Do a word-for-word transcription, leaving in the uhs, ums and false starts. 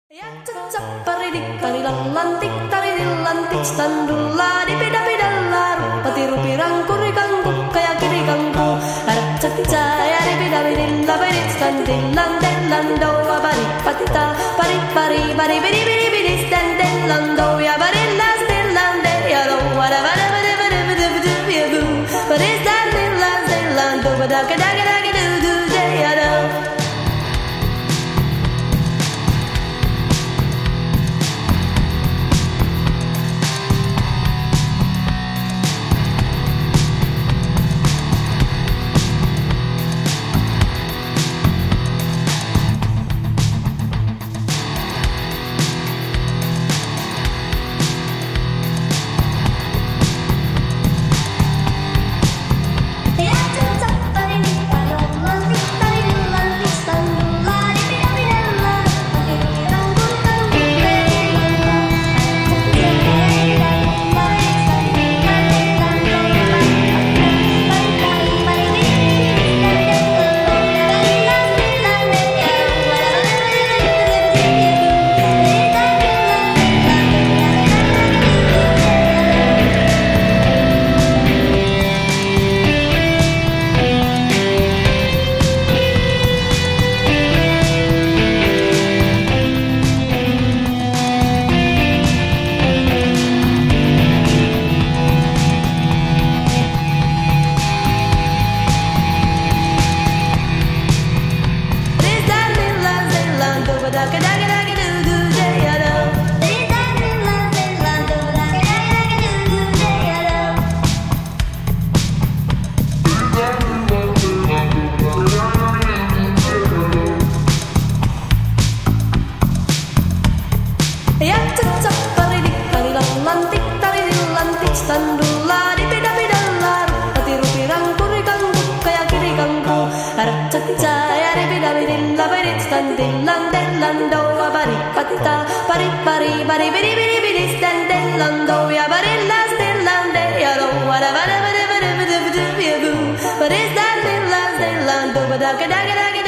Ya cecak paridik tarilang lantik taridillantik standula dipidapidalar patiru pirang kurikangku kayak kiri kangku harap cetica ya dipidapidilla pirit standillan dellando abari patita pari pari pari biri biri biri standellando ya barilla stillande ya lo wada wada wada wada wada wada ya bu pari standillan stillando wada kada kada kada du du ya do. Ya cecak paridik tarilang lantik taridillantik standula dipidapidalar patiru pirang kurikangku kayak kiri kangku harap cetica ya dipidapidilla pirit standillan dellando abari patita pari pari pari biri biri biri standellando ya barilla stillande ya lo wada wada wada wada wada wada ya bu pari standillan stillando wada kada kada kada